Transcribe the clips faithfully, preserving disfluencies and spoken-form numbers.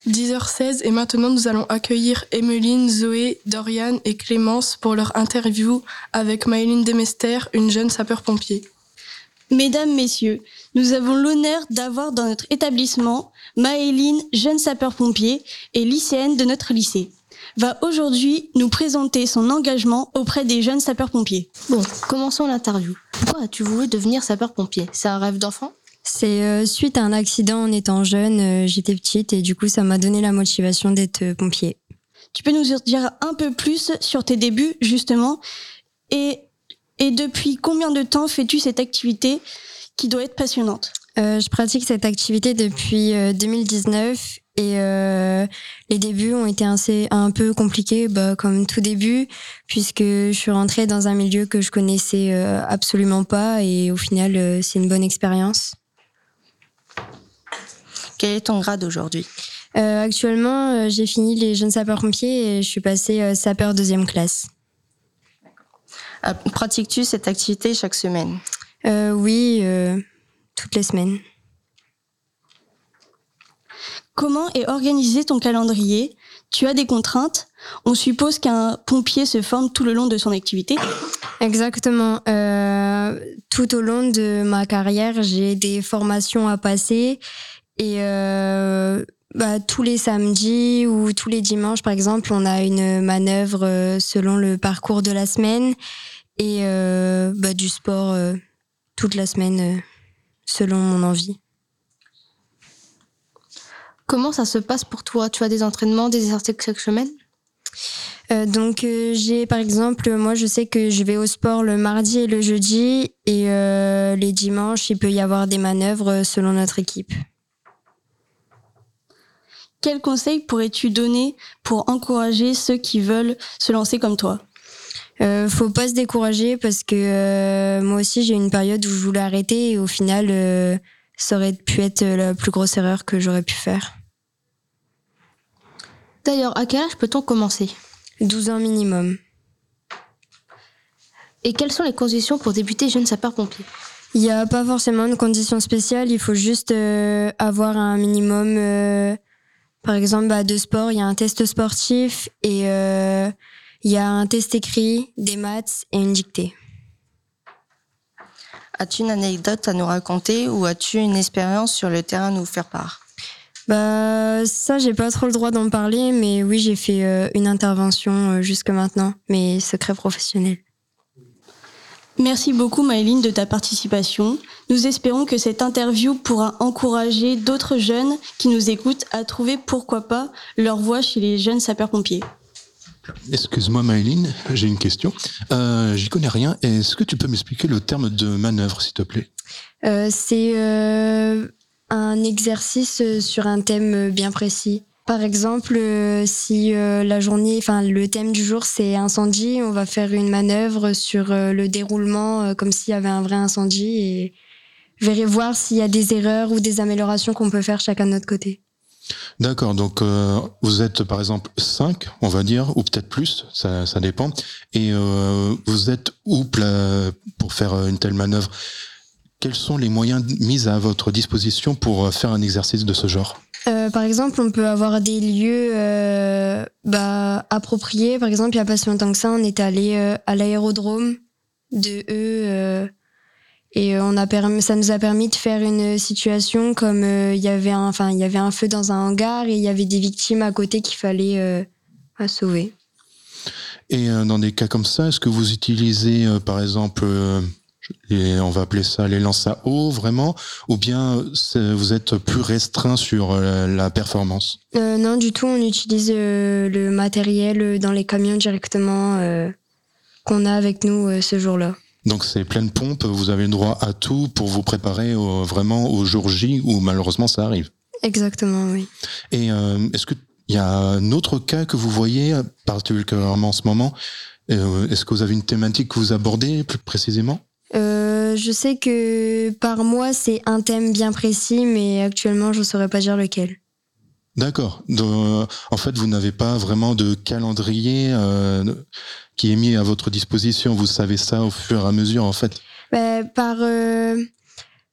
dix heures seize et maintenant nous allons accueillir Emmeline, Zoé, Dorian et Clémence pour leur interview avec Maëline Demester, une jeune sapeur-pompier. Mesdames, Messieurs, nous avons l'honneur d'avoir dans notre établissement Maëline, jeune sapeur-pompier et lycéenne de notre lycée, va aujourd'hui nous présenter son engagement auprès des jeunes sapeurs-pompiers. Bon, commençons l'interview. Pourquoi as-tu voulu devenir sapeur-pompier ? C'est un rêve d'enfant ? C'est euh, suite à un accident en étant jeune, euh, j'étais petite et du coup ça m'a donné la motivation d'être euh, pompier. Tu peux nous dire un peu plus sur tes débuts justement et, et depuis combien de temps fais-tu cette activité qui doit être passionnante ? euh, Je pratique cette activité depuis euh, deux mille dix-neuf et euh, les débuts ont été assez, un peu compliqués bah, comme tout début puisque je suis rentrée dans un milieu que je connaissais euh, absolument pas et au final euh, c'est une bonne expérience. Quel est ton grade aujourd'hui ? euh, Actuellement, euh, j'ai fini les jeunes sapeurs-pompiers et je suis passée euh, sapeur deuxième classe. Euh, pratiques-tu cette activité chaque semaine ? euh, Oui, euh, toutes les semaines. Comment est organisé ton calendrier ? Tu as des contraintes ? On suppose qu'un pompier se forme tout le long de son activité. Exactement. Euh, tout au long de ma carrière, j'ai des formations à passer. Et euh, bah, tous les samedis ou tous les dimanches, par exemple, on a une manœuvre euh, selon le parcours de la semaine et euh, bah, du sport euh, toute la semaine euh, selon mon envie. Comment ça se passe pour toi ? Tu as des entraînements, des exercices chaque semaine ? euh, Donc euh, j'ai par exemple, moi je sais que je vais au sport le mardi et le jeudi et euh, les dimanches, il peut y avoir des manœuvres selon notre équipe. Quels conseils pourrais-tu donner pour encourager ceux qui veulent se lancer comme toi ? Euh, faut pas se décourager parce que euh, moi aussi j'ai eu une période où je voulais arrêter et au final euh, ça aurait pu être la plus grosse erreur que j'aurais pu faire. D'ailleurs, à quel âge peut-on commencer ? douze ans minimum. Et quelles sont les conditions pour débuter jeune sapeur-pompier ? Il n'y a pas forcément de conditions spéciales, il faut juste euh, avoir un minimum... Euh, Par exemple, bah, de sport, il y a un test sportif et euh, il y a un test écrit, des maths et une dictée. As-tu une anecdote à nous raconter ou as-tu une expérience sur le terrain à nous faire part ? Bah, ça, j'ai pas trop le droit d'en parler, mais oui, j'ai fait euh, une intervention euh, jusque maintenant, mais secret professionnel. Merci beaucoup Maëline de ta participation. Nous espérons que cette interview pourra encourager d'autres jeunes qui nous écoutent à trouver, pourquoi pas, leur voie chez les jeunes sapeurs-pompiers. Excuse-moi Maëline, j'ai une question. Euh, j'y connais rien. Est-ce que tu peux m'expliquer le terme de manœuvre, s'il te plaît ? euh, C'est euh, un exercice sur un thème bien précis. Par exemple, euh, si euh, la journée, enfin le thème du jour c'est incendie, on va faire une manœuvre sur euh, le déroulement euh, comme s'il y avait un vrai incendie et verrez voir s'il y a des erreurs ou des améliorations qu'on peut faire chacun de notre côté. D'accord, donc euh, vous êtes par exemple cinq, on va dire, ou peut-être plus, ça, ça dépend, et euh, vous êtes où pla- pour faire une telle manœuvre ? Quels sont les moyens mis à votre disposition pour faire un exercice de ce genre ? Euh, par exemple, on peut avoir des lieux euh, bah, appropriés. Par exemple, il n'y a pas si longtemps que ça, on est allé euh, à l'aérodrome de E euh, et on a permis, ça nous a permis de faire une situation comme euh, il y avait un, enfin il y avait un feu dans un hangar et il y avait des victimes à côté qu'il fallait euh, à sauver. Et euh, dans des cas comme ça, est-ce que vous utilisez euh, par exemple euh, et on va appeler ça les lances à eau, vraiment, ou bien vous êtes plus restreint sur la performance ? euh, Non, du tout, on utilise euh, le matériel dans les camions directement euh, qu'on a avec nous euh, ce jour-là. Donc c'est pleine pompe, vous avez le droit à tout pour vous préparer au, vraiment au jour J où malheureusement ça arrive. Exactement, oui. Et euh, est-ce qu'il y a un autre cas que vous voyez particulièrement en ce moment ? euh, Est-ce que vous avez une thématique que vous abordez plus précisément ? Euh, je sais que par mois, c'est un thème bien précis, mais actuellement, je ne saurais pas dire lequel. D'accord. Donc, en fait, vous n'avez pas vraiment de calendrier euh, qui est mis à votre disposition. Vous savez ça au fur et à mesure, en fait. Bah, par, euh,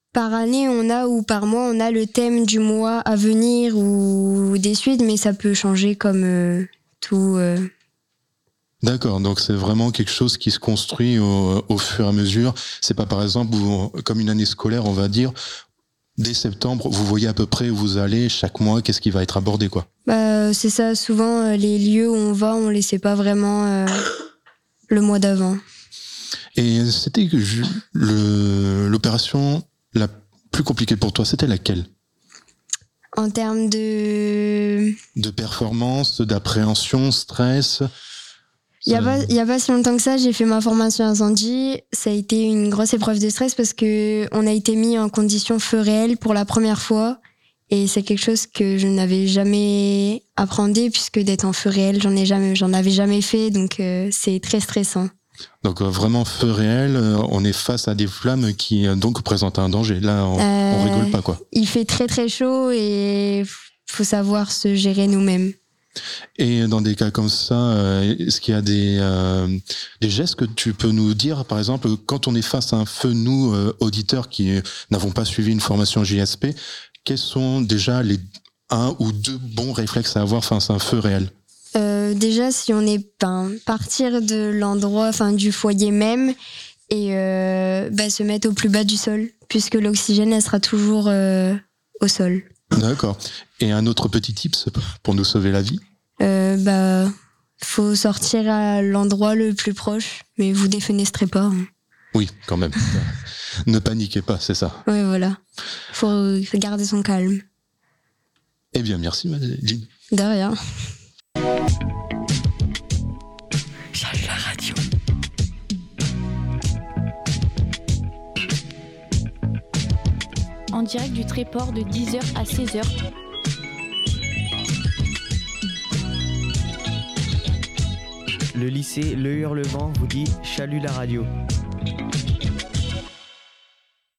par année, on a, ou par mois, on a le thème du mois à venir ou des suites, mais ça peut changer comme euh, tout. Euh... D'accord, donc c'est vraiment quelque chose qui se construit au, au fur et à mesure. C'est pas par exemple où, comme une année scolaire, on va dire, dès septembre, vous voyez à peu près où vous allez chaque mois, qu'est-ce qui va être abordé, quoi. Bah, c'est ça, souvent euh, les lieux où on va, on les sait pas vraiment euh, le mois d'avant. Et c'était que je- le, l'opération la plus compliquée pour toi, c'était laquelle? En termes de... De performance, d'appréhension, stress? Il y a Ça- pas, il y a pas si longtemps que ça, j'ai fait ma formation incendie. Ça a été une grosse épreuve de stress parce que on a été mis en condition feu réel pour la première fois. Et c'est quelque chose que je n'avais jamais appréhendé puisque d'être en feu réel, j'en ai jamais, j'en avais jamais fait. Donc, euh, c'est très stressant. Donc euh, vraiment feu réel, euh, on est face à des flammes qui euh, donc présentent un danger. Là, on, on Euh, rigole pas, quoi. Il fait très très chaud et faut savoir se gérer nous-mêmes. Et dans des cas comme ça, euh, est-ce qu'il y a des, euh, des gestes que tu peux nous dire, par exemple, quand on est face à un feu, nous, euh, auditeurs qui euh, n'avons pas suivi une formation J S P, quels sont déjà les un ou deux bons réflexes à avoir face à un feu réel? Euh, déjà, si on est ben, partir de l'endroit, enfin du foyer même, et euh, bah, se mettre au plus bas du sol, puisque l'oxygène elle sera toujours euh, au sol. D'accord. Et un autre petit tips pour nous sauver la vie? Euh, bah, faut sortir à l'endroit le plus proche, mais vous défenestrez pas. Hein. Oui, quand même. Ne paniquez pas, c'est ça. Ouais, voilà. Faut garder son calme. Eh bien, merci, Madeleine. De rien. J'aime la radio. En direct du Tréport de dix heures à seize heures. Le lycée Le Hurlevent vous dit Chalut la radio.